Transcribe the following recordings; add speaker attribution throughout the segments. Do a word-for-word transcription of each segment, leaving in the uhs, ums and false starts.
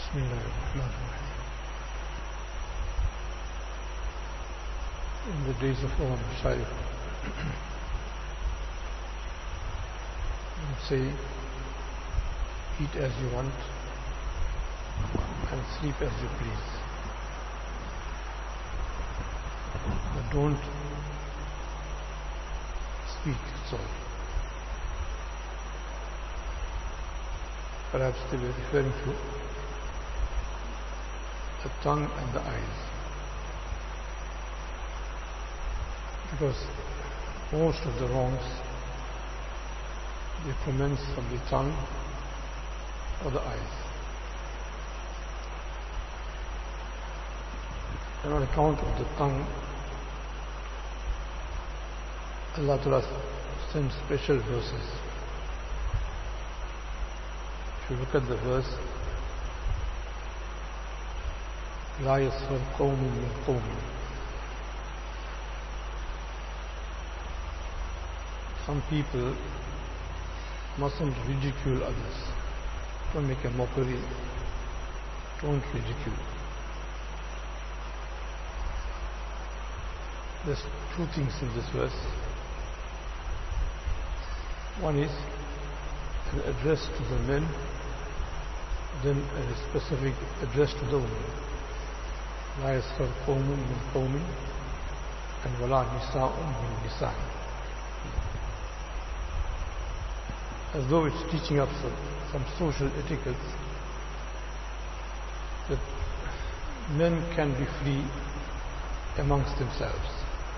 Speaker 1: Bismillahirrahmanirrahim. In the days of our Mashayikh, you say, eat as you want and sleep as you please. But don't speak, so. Perhaps they were referring to the tongue and the eyes. Because most of the wrongs, they commence from the tongue or the eyes. And on account of the tongue, Allah Ta'ala sends special verses. If you look at the verse, لا يسخر قوم من قوم. Some people mustn't ridicule others. Don't make a mockery. Don't ridicule. There's two things in this verse. One is an address to the men, then a specific address to the women. لا يسخر قوم من قوم and ولا نساء من نساء. As though it's teaching us some, some social etiquette that men can be free amongst themselves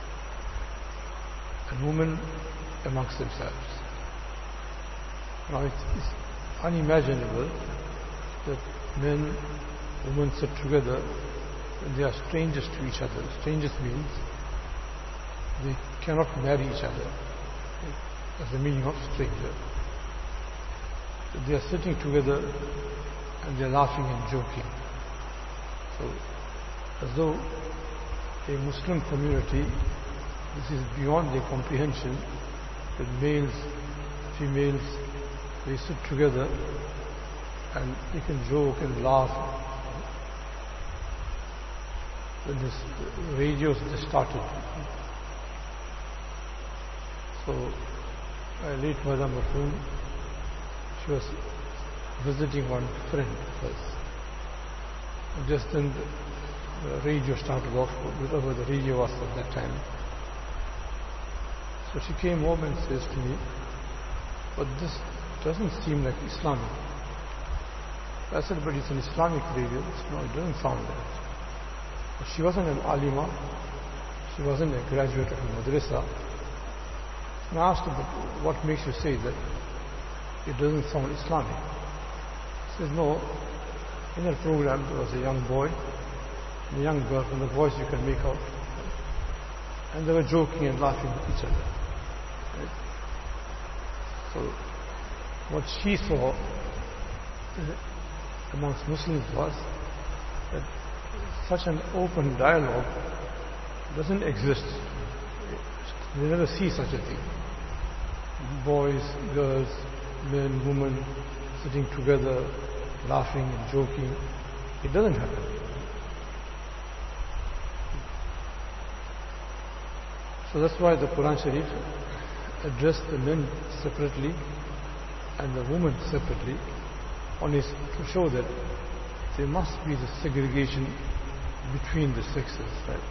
Speaker 1: and women amongst themselves. Now it's, it's unimaginable that men, women sit together when they are strangers to each other. Strangers means they cannot marry each other. That's the meaning of stranger. They are sitting together and they are laughing and joking. So, as though a Muslim community, this is beyond their comprehension, that males, females, they sit together and they can joke and laugh. When this radios just started, so a late Mother Marfoon, she was visiting one friend first. And just then the, the radio started off, whatever the radio was at that time. So she came home and says to me, but this doesn't seem like Islamic. I said, but it's an Islamic radio. No, it doesn't sound like it. But she wasn't an alima. She wasn't a graduate of a madrasa. And I asked her, but what makes you say that it doesn't sound Islamic? She says, no, in her program there was a young boy and a young girl, and the voice you can make out. And they were joking and laughing with each other. Right? So, what she saw amongst Muslims was that such an open dialogue doesn't exist. They never see such a thing. Boys, girls, men, women sitting together, laughing and joking. It doesn't happen. So that's why the Quran Sharif addressed the men separately and the women separately, on is to show that there must be the segregation between the sexes, right?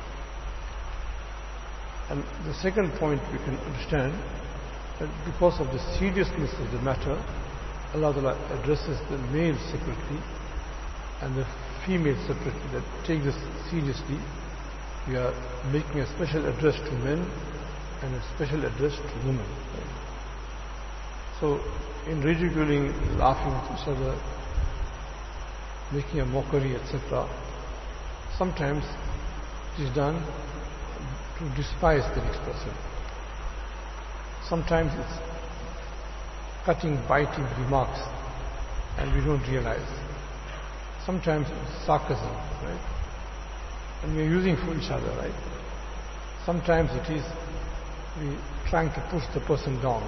Speaker 1: And the second point we can understand that because of the seriousness of the matter, Allah Ta'ala addresses the male separately and the female separately. That take this seriously. We are making a special address to men and a special address to women. Right? So, in ridiculing, laughing at each other, making a mockery, et cetera, sometimes it is done to despise the next person. Sometimes it's cutting, biting remarks, and we don't realize. Sometimes it's sarcasm, right? And we are using for each other, right? Sometimes it is we trying to push the person down.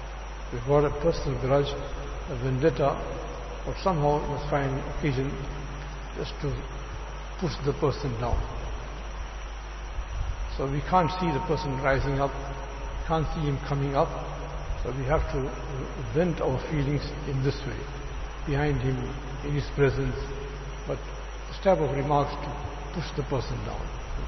Speaker 1: We've got a personal grudge, a vendetta, or somehow must find occasion just to push the person down. So we can't see the person rising up, can't see him coming up, so we have to vent our feelings in this way, behind him, in his presence, but this type of remarks to push the person down.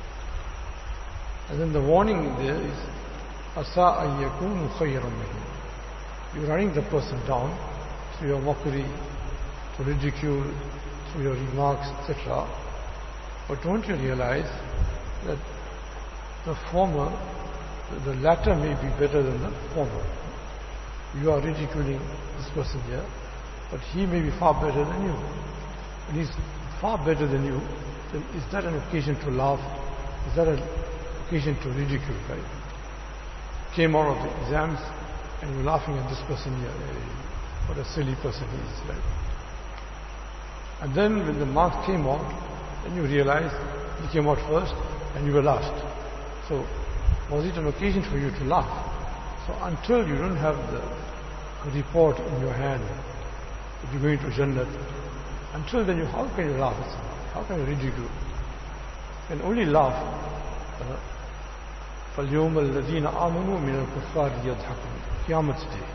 Speaker 1: And then the warning there is, Asa an yakunu khayran minhum. You're running the person down through your mockery, to ridicule, through your remarks, et cetera. But don't you realize that the former, the latter may be better than the former? You are ridiculing this person here, but he may be far better than you. And he's far better than you, then is that an occasion to laugh? Is that an occasion to ridicule, right? Came out of the exams and you're laughing at this person here. Hey, what a silly person he is, right? And then when the marks came out, then you realized he came out first and you were last. So was it an occasion for you to laugh? So until you don't have the report in your hand that you're going to Jannat, until then you, how can you laugh at someone? How can you ridicule? You can only laugh. فَالْيَوْمَ الَّذِينَ آمَنُوا مِنَ الْكُفَّارِ يَضْحَكُونَ Qiyamah's day.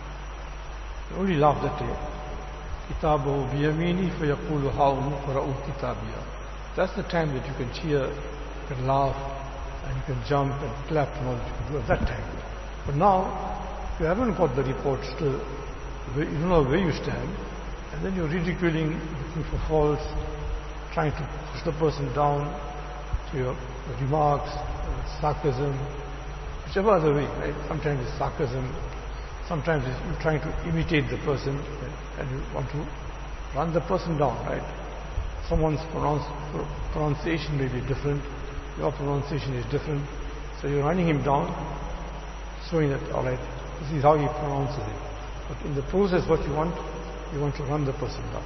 Speaker 1: You only laugh that day. كِتَابُهُ بِيَمِينِهِ فَيَقُولُ هَاؤُمُ اقْرَءُوا كِتَابِيَهْ. That's the time that you can cheer, you can laugh, and you can jump and clap and all that you can do at that time. But now, you haven't got the report still, you don't know where you stand, and then you're ridiculing, looking for faults, trying to push the person down to your remarks, sarcasm, whichever other way, right? Sometimes it's sarcasm, sometimes it's you're trying to imitate the person, right? And you want to run the person down, right? Someone's pronounce, pronunciation may be different, your pronunciation is different, so you're running him down, showing that, all right, this is how he pronounces it. But in the process, what you want, you want to run the person down.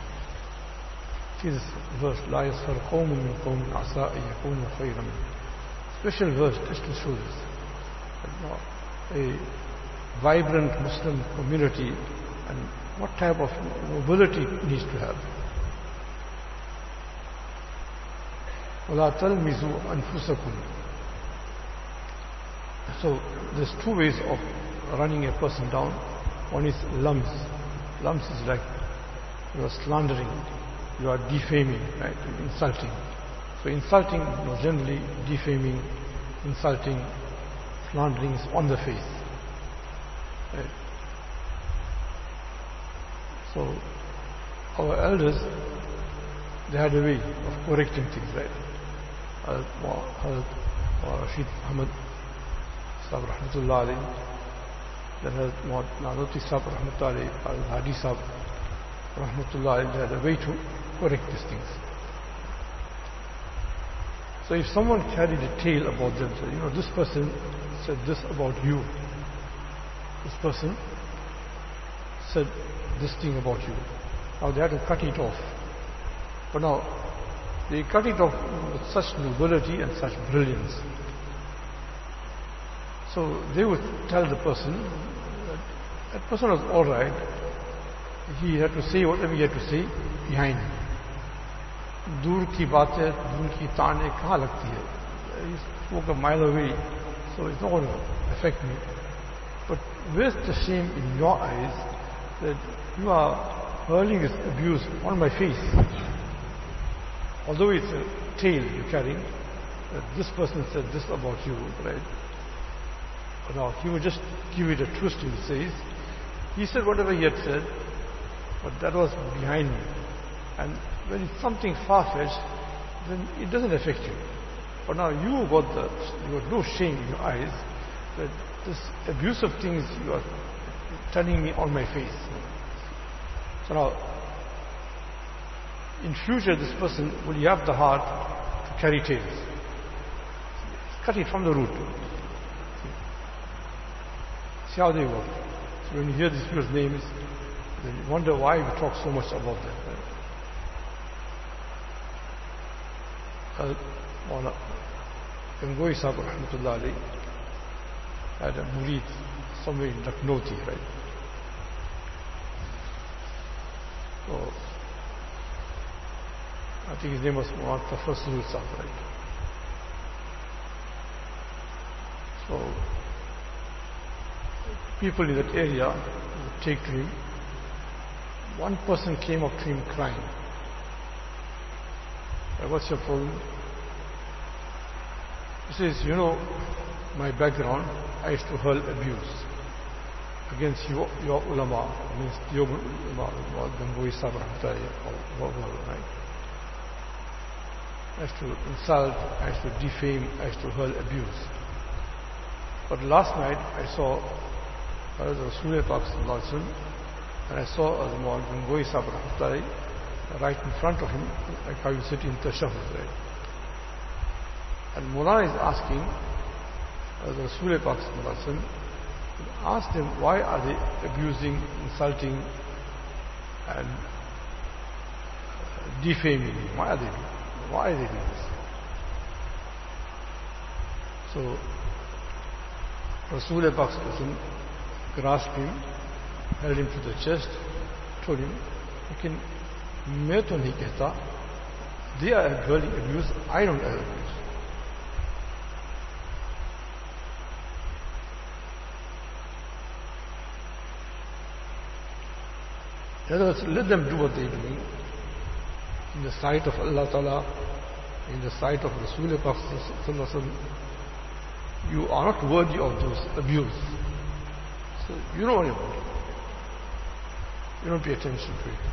Speaker 1: See this verse, لا يسخر قوم من قوم عسى أن يكونوا خيرا منهم. Special verse just to show this. A vibrant Muslim community and what type of nobility it needs to have. وَلَا تَلْمِزُوا أَنفُسَكُمْ. So there's two ways of running a person down. One is lums. Lums is like you are slandering, you are defaming, right? You're insulting. So insulting, you know, generally defaming, insulting, slandering is on the face. Right? So our elders, they had a way of correcting things, right? Rashid Ahmad Sahib Rahmatullah alayhi, then Nadoti Sahib Rahmatullah alayhi, Al-Hadi Sahib Rahmatullah alayhi, they had a way to correct these things. So if someone carried a tale about them, so, you know, this person said this about you, this person said this thing about you, now they had to cut it off. But now they cut it off with such nobility and such brilliance. So they would tell the person that that person was all right. He had to say whatever he had to say behind him. दूर की बातें, दूर की ताने कहाँ लगती है? He spoke a mile away, so it's not going to affect me. But where's the shame in your eyes that you are hurling this abuse on my face? Although it's a tale you're carrying, that this person said this about you, right? But now he would just give it a twist. He says, he said whatever he had said, but that was behind me. And when it's something far-fetched, then it doesn't affect you. But now you got the, you got no shame in your eyes that this abusive things you are telling me on my face. So now, in future, this person, will you have the heart to carry tales? Cut it from the root. See how they work. So when you hear these people's names, then you wonder why we talk so much about them. Right? Mawla Gangohi Sahib Rahmatullah alayhi had a murid somewhere in Lucknowti, right? So I think his name was Muhammad Tafasul Sahib, right? So, people in that area would take to him. One person came up to him crying. What's your problem? He says, you know, my background, I used to hurl abuse against your, your ulama, means your ulama, Gangohi Sahib, or right? I used to insult, I used to defame, I used to hurl abuse. But last night I saw Rasulullah Pak Sallallahu Alaihi Wasallam, and I saw Azmal Gangohi Sahib right in front of him, like how you sit in Tashahhud, right? And Mullah is asking Rasulullah Pak Sallallahu Alaihi Wasallam, asked them, why are they abusing, insulting, and defaming him? Why are they doing Why are they doing this? So, Rasulullah Pak Sallallahu Alaihi Wasallam grasped him, held him to the chest, told him, लेकिन मैं तो नहीं कहता, they are hurling abuse, I don't hurl abuse. In other words, let them do what they are doing in the sight of Allah Ta'ala, in the sight of Rasulullah Pak Sallallahu Alaihi Wasallam. You are not worthy of those abuse. So you don't worry about it. You don't pay attention to it.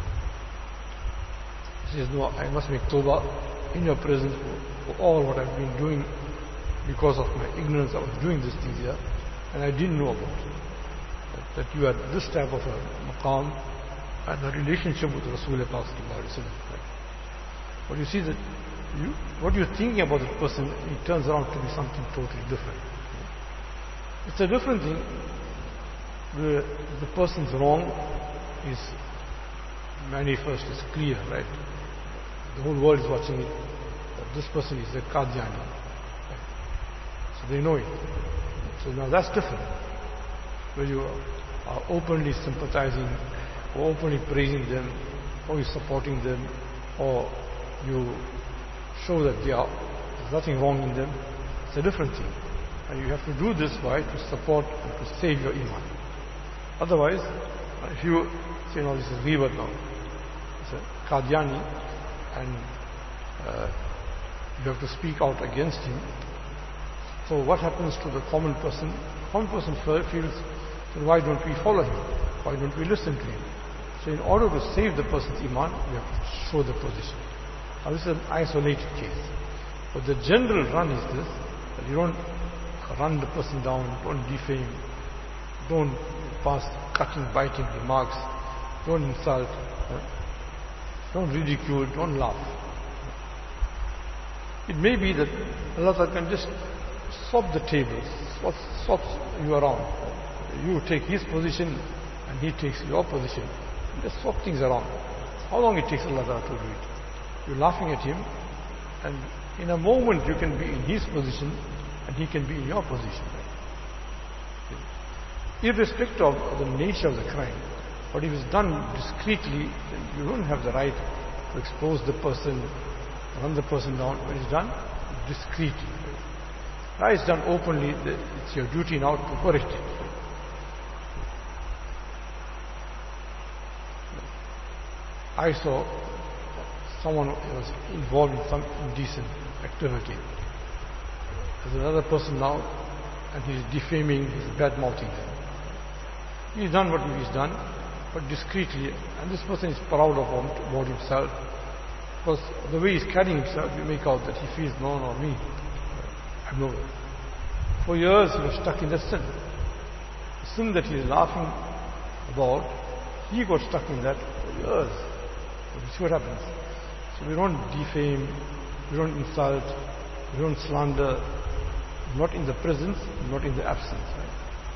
Speaker 1: He says, no, I must make tawbah in your presence for, for all what I've been doing because of my ignorance. I was doing this thing here and I didn't know about it. That, that you had this type of a maqam and a relationship with Rasulullah Pak Sallallahu Alaihi Wasallam. But you see that you, what you're thinking about that person, it turns around to be something totally different. It's a different thing where the person's wrong is manifest, is clear, right? The whole world is watching it. That this person is a Qadiani. Right? So they know it. So now that's different. Where you are openly sympathizing, or openly praising them, or you're supporting them, or you show that they are, there's nothing wrong in them. It's a different thing. And you have to do this by to support and to save your iman. Otherwise, if you say, no, this is ghibat now, it's a Qadiani, and uh, you have to speak out against him. So what happens to the common person? The common person feels, then why don't we follow him? Why don't we listen to him? So in order to save the person's iman, we have to show the position. Now this is an isolated case. But the general run is this, that you don't run the person down, don't defame, don't pass cutting, biting remarks, don't insult, don't ridicule, don't laugh. It may be that Allah can just swap the tables, swap, swap you around. You take his position and he takes your position. Just swap things around. How long it takes Allah to do it? You're laughing at him, and in a moment you can be in his position and he can be in your position. Irrespective of the nature of the crime, but if it's done discreetly, then you don't have the right to expose the person, run the person down. When it's done discreetly. Now it's done openly, it's your duty now to correct it. I saw someone was involved in some indecent activity. There's another person now, and he's defaming, he's bad-mouthing them. He's done what he's done, but discreetly, and this person is proud of about himself, because the way he's carrying himself, you make out that he feels, no, no, me, I'm no. For years he was stuck in that sin. The sin that he's laughing about, he got stuck in that for years. You see what happens. So we don't defame, we don't insult, we don't slander, not in the presence, not in the absence. Right?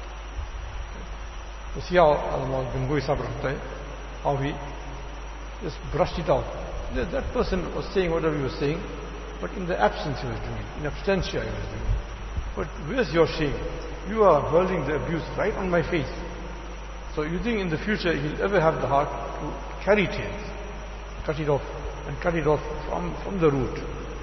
Speaker 1: So see how Gangohi Sahib, how he just brushed it out. That person was saying whatever he was saying, but in the absence he was doing it, in absentia he was doing it. But where's your shame? You are hurling the abuse right on my face. So you think in the future he'll ever have the heart to carry tears? Cut it off. and cut it off from, from the root.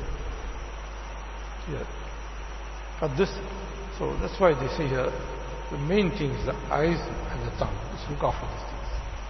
Speaker 1: Yeah. But this, so that's why they say here, the main thing is the eyes and the tongue. Just look after these things.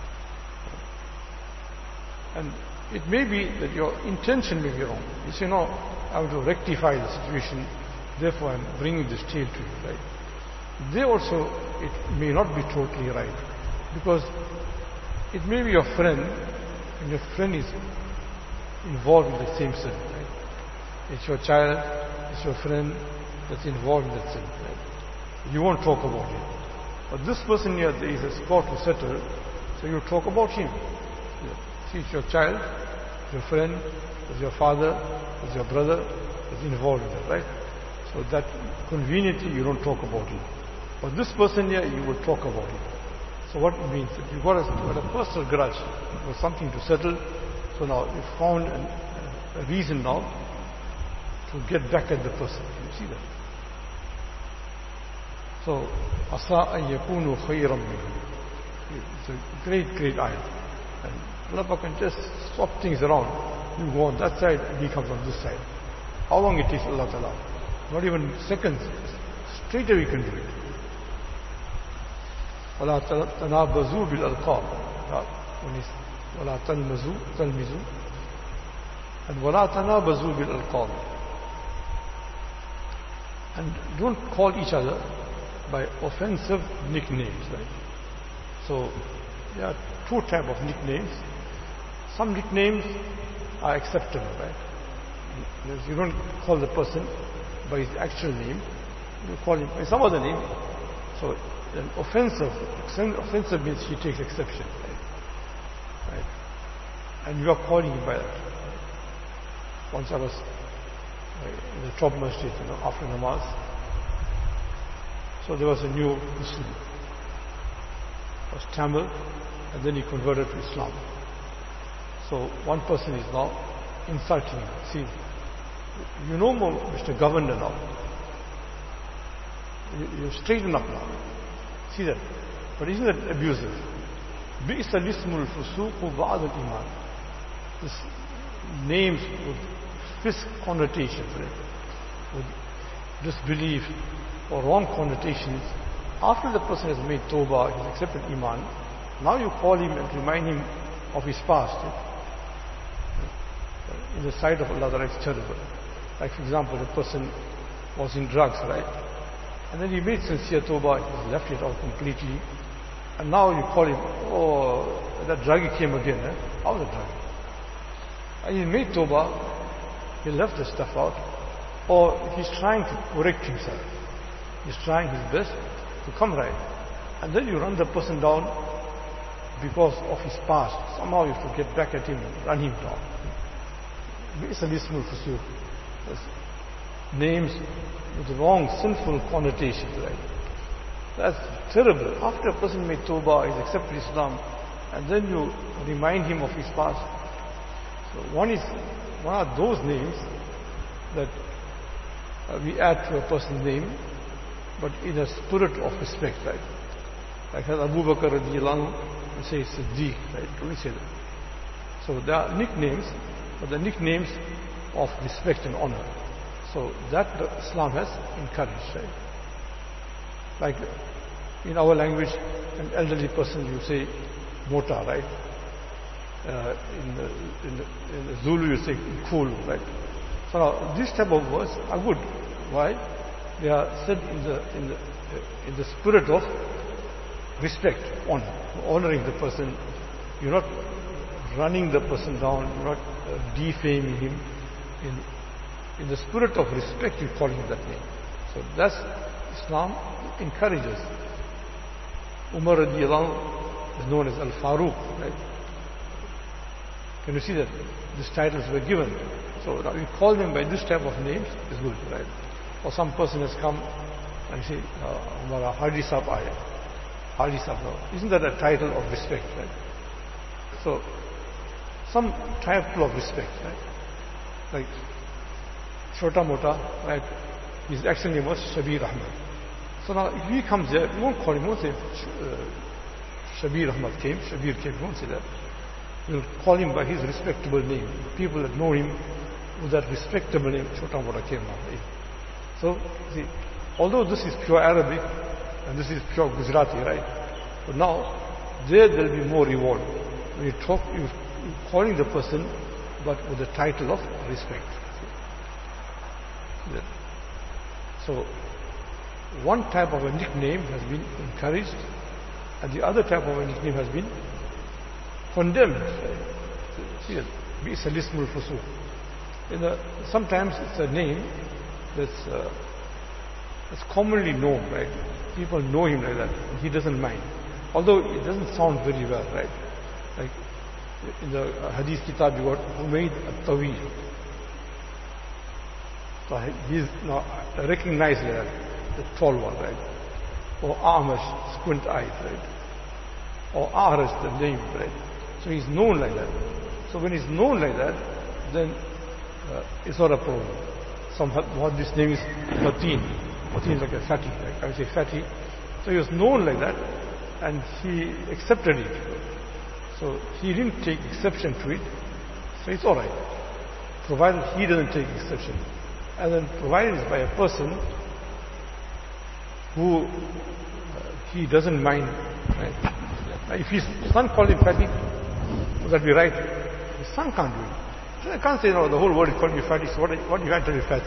Speaker 1: And it may be that your intention may be wrong. You say, no, I want to rectify the situation, therefore I'm bringing this tale to you, right? They also, it may not be totally right, because it may be your friend, and your friend is involved in the same sin, right? It's your child, it's your friend that's involved in that sin, right? You won't talk about it. But this person here, there is a score to settle, so you talk about him. Yeah. See, it's your child, it's your friend, it's your father, it's your brother, is involved in it, right? So that conveniently you don't talk about it. But this person here, you will talk about it. So what it means, if you've got a, got a personal grudge, or something to settle, so now you've found an, a reason now to get back at the person. You see that? So, asa an yakunu khayran minhum. It's a great, great ayah. And Allah can just swap things around. You go on that side, and he comes on this side. How long it takes Allah Ta'ala? Not even seconds. Straight away you can do it. وَلَا تَنَابَزُوا بِالْأَلْقَابِ وَلَا تَلْمِزُوا تَلْمِزُوا and وَلَا تَنَابَزُوا بِالْأَلْقَابِ. And don't call each other by offensive nicknames, right? So there are two types of nicknames. Some nicknames are acceptable, right? You don't call the person by his actual name, you call him by some other name. So an offensive, offensive means he takes exception, right? Right? And you are calling him by that. Once I was in the top masjid, you know, after namaz, so there was a new Muslim. He was Tamil, and then he converted to Islam. So one person is now insulting him. See, you know Mister Governor now. You, you straighten up now. See that? But isn't that abusive? بِئْسَ الْإِسْمُ الْفُسُوقُ بَعْدَ الْإِيمَانِ. This names with fisk connotations, right? With disbelief or wrong connotations. After the person has made tawbah, he has accepted iman, now you call him and remind him of his past. In the sight of Allah, that is terrible. Like for example, the person was in drugs, right? And then he made sincere tawbah, he left it out completely. And now you call him, oh, that druggie came again. Eh? How's the drug? And he made tawbah, he left the stuff out. Or he's trying to correct himself. He's trying his best to come right. And then you run the person down because of his past. Somehow you have to get back at him and run him down. It's a lismul fusuq. Names with wrong, sinful connotations, right? That's terrible. After a person made tawbah, he's accepted Islam, and then you remind him of his past. So one is one of those names that uh, we add to a person's name, but in a spirit of respect, right? Like Abu Bakr radiallahu anhu, we say Siddiq, right? Don't we say that? So there are nicknames, but the nicknames of respect and honor. So that Islam has encouraged, right? Like in our language, an elderly person, you say Mota, right? Uh, in, the, in, the, in the Zulu, you say Kulu, right? So now, these type of words are good. Why? They are said in the in the uh, in the spirit of respect, honor, honoring the person. You're not running the person down. You're not uh, defaming him. In in the spirit of respect, you call him that name. So that's Islam encourages. Umar radiallahu anhu is known as Al-Faruq, right? Can you see that? These titles were given. So now we call them by this type of names is good, right? Or some person has come and you say, Umar Haji Sahab Aya. Haji Sahab. Isn't that a title of respect, right? So, some title of respect, right? Like Chota Mota, right? His actual name was Shabir Ahmad. So now if he comes there, we won't call him, we won't say uh, Shabir Ahmad came, Shabir came, we won't say that. We'll call him by his respectable name. People that know him with that respectable name, Chota Mota Kema. So, see, although this is pure Arabic and this is pure Gujarati, right? But now, there there will be more reward. When you talk, you're calling the person, but with the title of respect. Yeah. So, one type of a nickname has been encouraged, and the other type of a nickname has been condemned. See, it's a lismul fusuq. Sometimes it's a name that's, uh, that's commonly known, right? People know him like that. He doesn't mind. Although it doesn't sound very well, right? Like in the Hadith Kitab, you got Humayd al-Tawil. So he's now recognized that, the tall one, right? Or Amash, squint eyed, right? Or Ahras, the name, right? So he's known like that. So when he's known like that, then uh, it's not a problem. Some what this name is Mateen. Mateen is like a fatty, like I would say fatty. So he was known like that, and he accepted it. So he didn't take exception to it. So it's all right, provided he doesn't take exception. And then provided it's by a person who uh, he doesn't mind. Right? If his son called him fatty, would that be right? His son can't do it. So I can't say, no, the whole world is calling you fatty, so what, what do you have to be fat?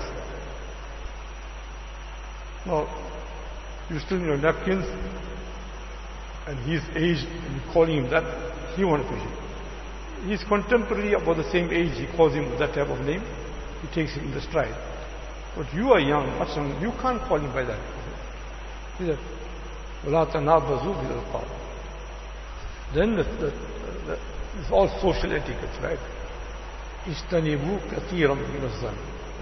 Speaker 1: No, you still in your napkins, and he's aged, and you're calling him that, he won't appreciate it. He's contemporary, about the same age, he calls him that type of name, he takes it in the stride. But you are young, much young, you can't call him by that. Then the, the, the, it's all social etiquette, right? Istanibu kathiram min az-zann.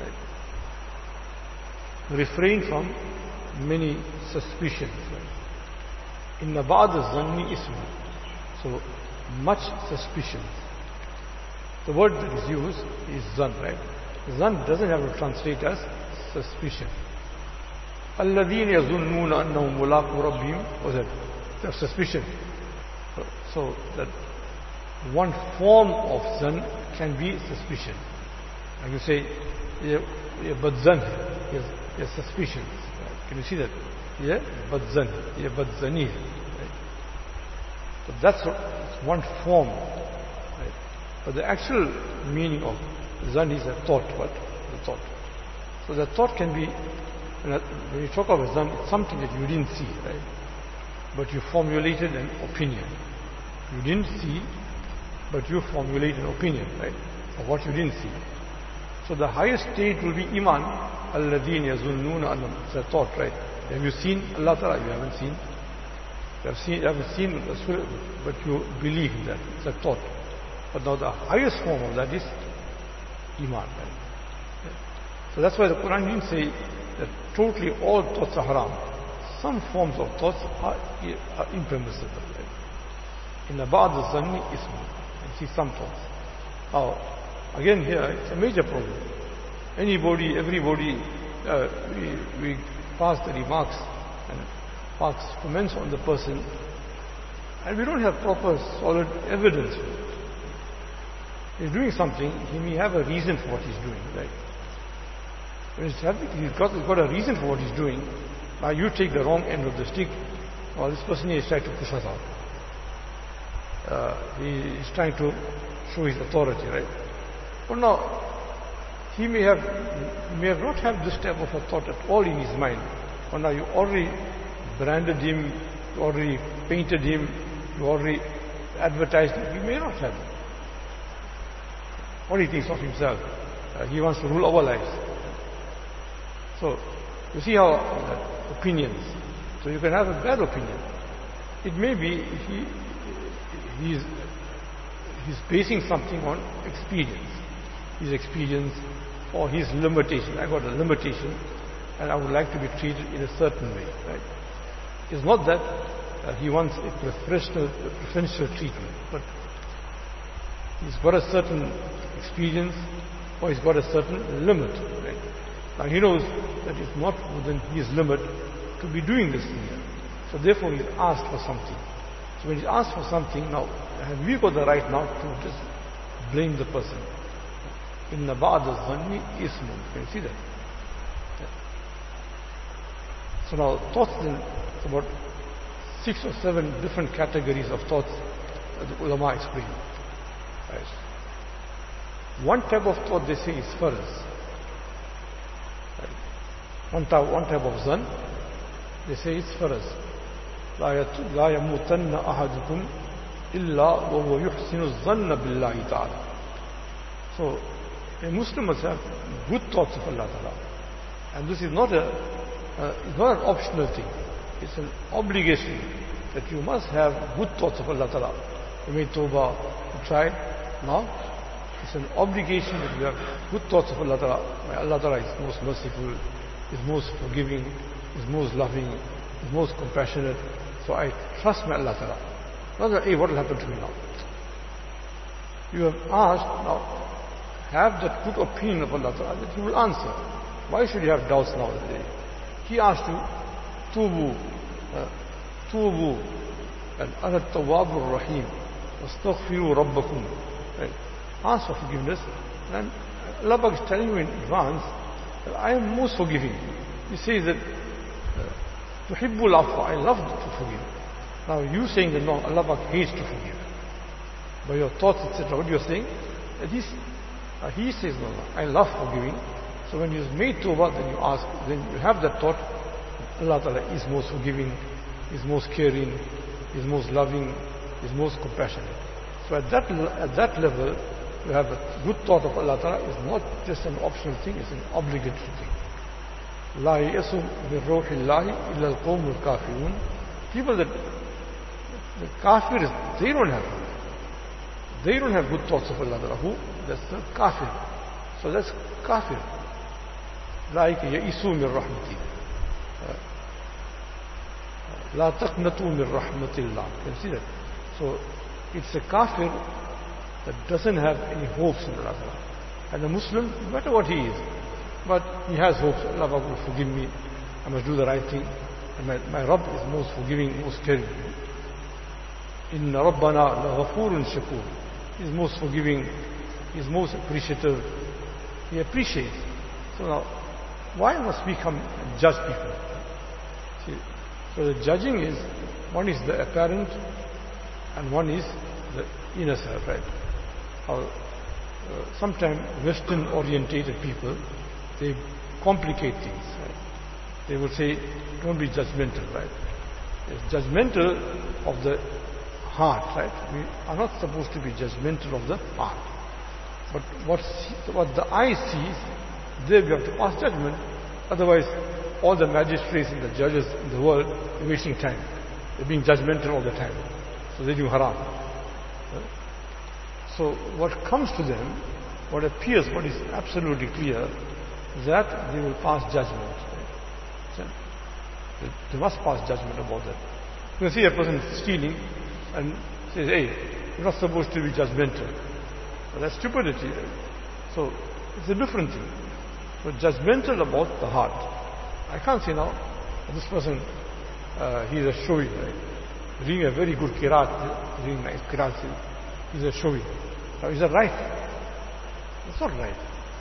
Speaker 1: Refrain from many suspicions. Right? Inna ba'd az-zanni ismu. So much suspicions. The word that is used is zan, right? Zan doesn't have to translate as suspicion. الذين يظنون أنهم ملاقو ربهم, was that? That's suspicion. So that one form of zan can be suspicion. Like you say, yeah, yeah, but zan, yes, yes, suspicions. Right? Can you see that? Yeah, but zan, yeah, but zani. Right? So that's one form. Right? But the actual meaning of zan is a thought. What? The thought. So the thought can be, when you talk of a zan, it's something that you didn't see, right? But you formulated an opinion. You didn't see, but you formulated an opinion, right? Of what you didn't see. So the highest state will be iman. Alladheen yazunnuna annahum. It's a thought, right? Have you seen Allah Ta'ala? You haven't seen. You have seen, you haven't seen, but you believe in that. It's a thought. But now the highest form of that is iman, right? So that's why the Quran didn't say that totally all thoughts are haram. Some forms of thoughts are, are impermissible. Right? In the ba'd az-zanni ismu. You see some thoughts. Now, again here, it's a major problem. Anybody, everybody, uh, we, we pass the remarks and pass comments on the person, and we don't have proper, solid evidence for it. He's doing something, he may have a reason for what he's doing, right? When he's, having, he's, got, he's got a reason for what he's doing, now you take the wrong end of the stick. Well, this person is trying to push us out. Uh, he is trying to show his authority, right? But now, he may have, he may have not have this type of a thought at all in his mind. But now you already branded him, you already painted him, you already advertised him. He may not have. What he thinks of himself. Uh, he wants to rule our lives. So, you see how uh, opinions. So you can have a bad opinion. It may be he he's he's basing something on experience. His experience or his limitation. I got a limitation and I would like to be treated in a certain way. Right? It's not that uh, he wants a preferential, preferential treatment, but he's got a certain experience or he's got a certain limit. Right? Now he knows that it's not within his limit to be doing this thing. So therefore he's asked for something. So when he's asked for something, now have we got the right now to just blame the person? Inna ba'da dhanni ismun. Can you see that? So now thoughts, then, it's about six or seven different categories of thoughts that the ulama explain. Right. One type of thought they say is farz. Right. One type, one type of zan, they say it's farz. لا يموتن أحدكم إلا وهو يحسن الظن بالله تعالى. So a Muslim must have good thoughts of Allah Ta'ala. And this is not a uh, it's not an optional thing. It's an obligation that you must have good thoughts of Allah Ta'ala. You made tawbah, you tried. Now, it's an obligation that you have good thoughts of Allah Ta'ala. My Allah Ta'ala is most merciful, is most forgiving, is most loving, is most compassionate. So I trust my Allah Ta'ala. Not that, hey, what will happen to me now? You have asked, now, have that good opinion of Allah Ta'ala that you will answer. Why should you have doubts now? He asked you, Tubu, uh, Tubu, and Ana Tawwabur Rahim, Astaghfiru Rabbakum. Right? Ask for forgiveness, and Allah is telling you in advance that I am most forgiving. He says that, Tuhibbul Afwa, I love to forgive. Now you saying that no, Allah hates to forgive. By your thoughts, et cetera, what you are saying, that he's, uh, he says no, no, I love forgiving. So when you made tawbah, then you ask, then you have that thought, Allah Ta'ala is most forgiving, is most caring, is most loving, is most compassionate. So at that, at that level, you have a good thought of Allah Ta'ala is not just an optional thing, it's an obligatory thing. La yasu min ruhillahi illa al-qawm al-kafirun. People that, the kafirs, they don't have, they don't have good thoughts of Allah Ta'ala. Who? That's the kafir. So that's kafir. Like ya'isu min rahmati. La taqnatu min rahmatillah. You can see that. So it's a kafir that doesn't have any hopes in Allah Ta'ala. And a Muslim, no matter what he is, but he has hopes, Allah will forgive me, I must do the right thing, and my, my Rabb is most forgiving, most caring. Inna Rabbana la ghafurun shakur. He is most forgiving, he is most appreciative, he appreciates. So now, why must we come and judge people? See, so the judging is, one is the apparent, and one is the inner self, right? How, uh, sometimes Western orientated people, they complicate things, right? They will say, don't be judgmental, right? It's judgmental of the heart, right? We are not supposed to be judgmental of the heart. But what, what the eye sees, there we have to pass judgment. Otherwise, all the magistrates and the judges in the world are wasting time. They're being judgmental all the time. So they do haram. Right? So what comes to them, what appears, what is absolutely clear, that they will pass judgment. Right? They, they must pass judgment about that. You can see a person stealing and says, hey, you're not supposed to be judgmental. Well, that's stupidity. Right? So it's a different thing. So judgmental about the heart. I can't say now, this person, uh, he's a showy, right? Reading a very good kirat, reading nice kirat, he's a showy. Now is that right? It's not right.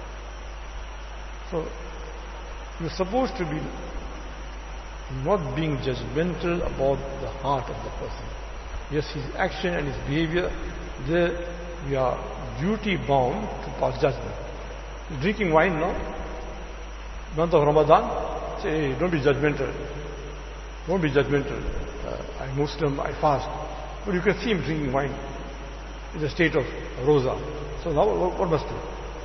Speaker 1: So you're supposed to be not being judgmental about the heart of the person. Yes, his action and his behavior, there we are duty bound to pass judgment. Drinking wine now, month of Ramadan, say, hey, don't be judgmental. Don't be judgmental. Uh, I'm Muslim, I fast. But you can see him drinking wine in the state of rosa. So now what, what must do?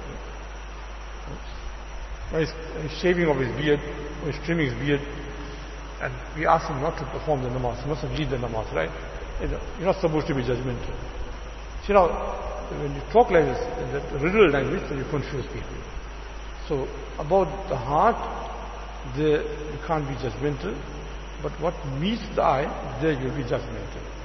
Speaker 1: Now he's, he's shaving off his beard, or he's trimming his beard, and we ask him not to perform the namaz. He mustn't lead the namaz, right? You're not supposed to be judgmental. See now, when you talk like this, in that riddle language, then you confuse people. So about the heart, there you can't be judgmental, but what meets the eye, there you'll be judgmental.